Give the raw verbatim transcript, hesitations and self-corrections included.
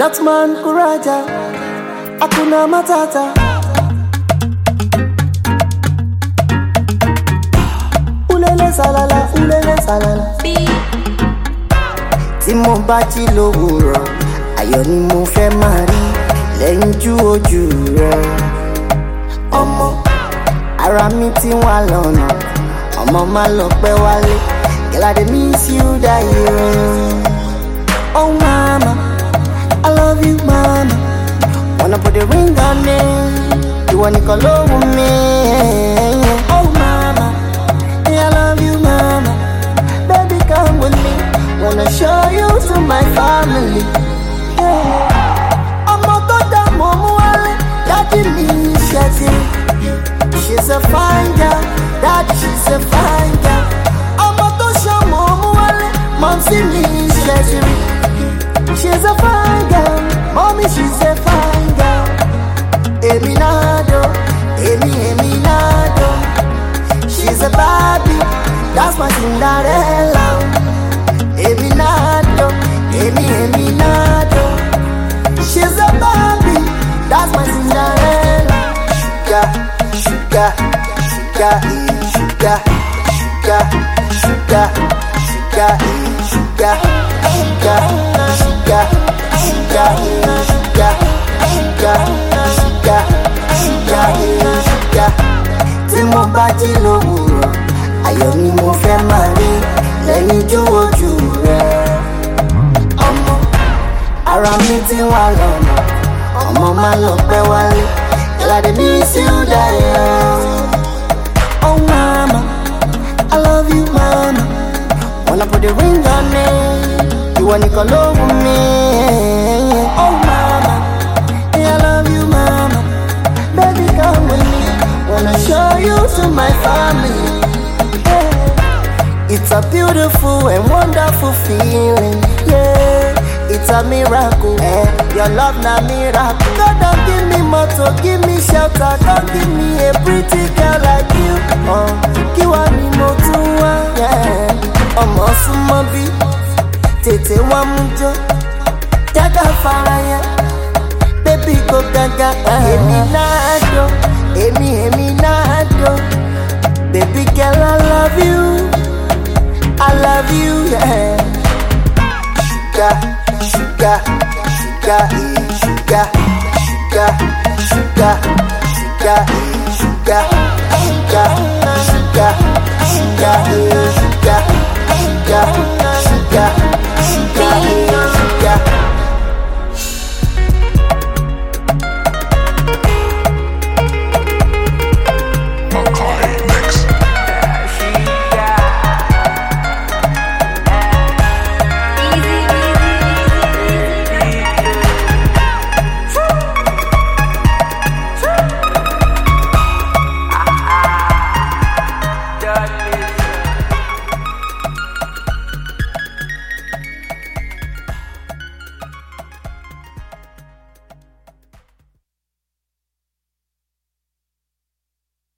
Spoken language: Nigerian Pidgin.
That man Kuraja, Hakuna Matata. Ulele salala, ulele salala. Tí mo bá jí lówùrọ̀, ayọ̀ ni mo fẹ́ máa rí lẹ́yìnjú ojú rẹ̀. Ọmọ ara mi ti wà lọ́nà, ọmọ má lọ pẹ́ wálé. Girl, I dey miss you die. Oh mama, I love you mama. Wanna put the ring on me, you wanna call over me. Oh mama, I love you mama. Baby come with me, wanna show you to my family. Ọmọ tó dá mọ́ mú wálé, daddy mi ṣe ti. She's a fine girl, daddy she's a fine girl. Ọmọ tó ṣe mọ́ mú wálé, mom see me ṣe ti. She's a fine girl, mommy she's a fine girl. Eminado, Emi Eminado. She's a Barbie, that's my Cinderella. Eminado, Emi Eminado. She's a Barbie, that's my Cinderella. Sugar, sugar, sugar, sugar, sugar, sugar, sugar, sugar, sugar, sugar, sugar, sugar, sugar, sugar, sugar, sugar. Tí mo bá jí lówùrọ̀, ayọ̀ ni mo fẹ́ máa rí lẹ́yìnjú ojú rẹ̀. Ọmọ ara mi ti wà lọ́nà, ọmọ má lọ pẹ́ wálé. Girl, I dey miss you die. Oh mama, I love you mama. Wanna put the ring on me, you wanna call over me. Oh mama, I love you mama. Baby come with me, wanna show you to my family. Yeah. It's a beautiful and wonderful feeling, yeah. It's a miracle, eh? Your love na miracle. God don't give me motto, give me shelter. Don't give me a pretty girl like you. Oh, kiwa ni motuwa, yeah. Ọmọ súnmọ́ bí, tètè wá mú jó. Jaga faraya, baby go gaga. Èmi náà dó, èmi èmi náà dó. Baby girl, I love you, I love you, yeah. Sugar, sugar, sugar, sugar, sugar, sugar, sugar, sugar, sugar, sugar, sugar, sugar.